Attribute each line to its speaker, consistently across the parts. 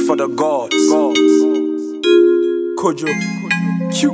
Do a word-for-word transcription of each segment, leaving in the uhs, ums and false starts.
Speaker 1: for the gods. gods. Kojo. Q.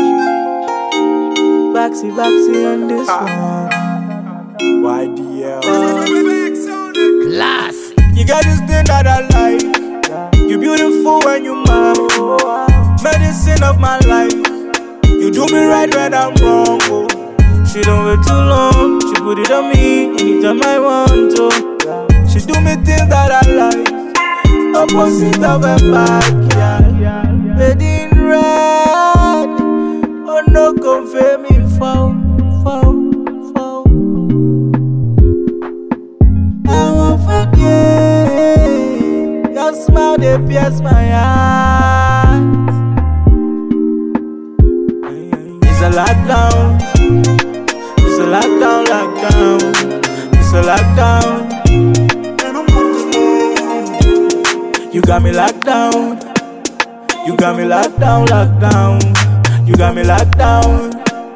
Speaker 2: Baxi, Baxi on this
Speaker 1: Ah.
Speaker 2: one.
Speaker 1: Y D L.
Speaker 2: Class.
Speaker 1: You got this thing that I like. You beautiful when you mine. Medicine of my life. You do me right when I'm wrong. Oh. She don't wait too long. She put it on me anytime I want to. She do me things that I like. Opposite of a backyard. Lady in red. Oh no, confirm me foul, foul, foul. I want for you. Your smile they pierce my heart. It's a lockdown. It's a lockdown, lockdown. It's a lockdown. You got me locked down. You got me locked down, locked down. You got me locked down.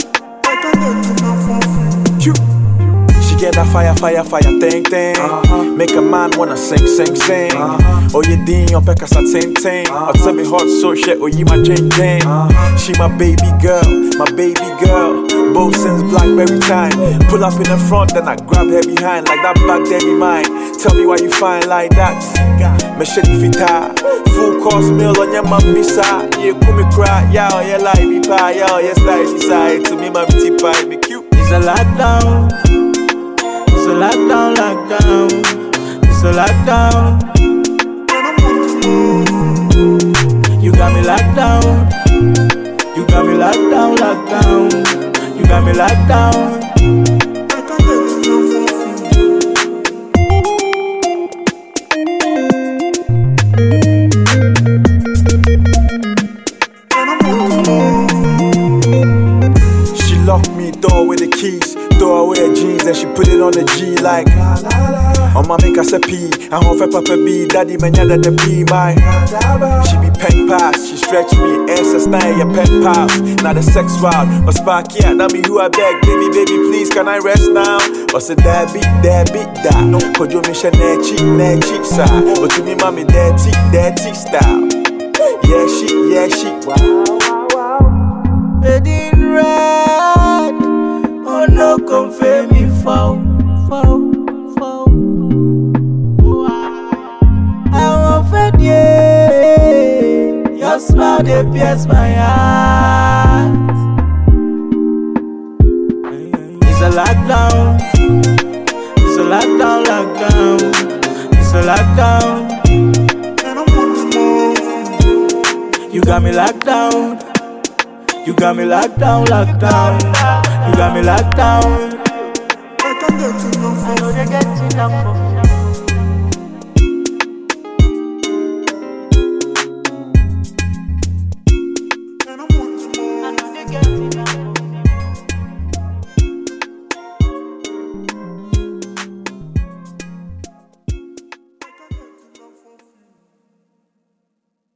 Speaker 1: She get that fire, fire, fire, thing, thing. Uh-huh. Make a man wanna sing, sing, sing. Uh-huh. Oh, you ding, your peck as a ting, ting. Uh-huh. Tell me hot, so shit, oh, you my jing, jing. Uh-huh. She my baby girl, my baby girl. Both since Blackberry time. Pull up in the front, then I grab her behind. Like that back there be mine. Tell me why you fine like that. Me shady fita. Full course meal on your mommy side. You come me cry, yeah, oh, yeah, like me pie, yeah, oh, yeah, style side. To me, mommy tea pie, be cute. It's a lockdown. It's a lockdown, lockdown. It's a lockdown. You got me locked down. You got me locked down, locked down. You got me locked down. She locked me door with the keys, throw away her jeans and she put it on the G like on my make us a pee. I want for Papa B, Daddy man ya that the P my. She be pen pass, she stretch me, answer style your pen pals. Now the sex wild, but spark yeah, now me who I beg, baby, baby, please can I rest now? Or say that beat, that beat that. No, cause you mission that cheek, that cheek side. But to me, mommy, that cheek, that cheek style. Yeah, she, yeah, she. Lady in red. Oh no, confirm me foul, foul, foul. I want for you. Your smile they pierce my heart. It's a lockdown. It's a lockdown, lockdown. It's a lockdown. You got me locked down. You got me locked down, locked down. You got me locked down.
Speaker 2: I know they get enough of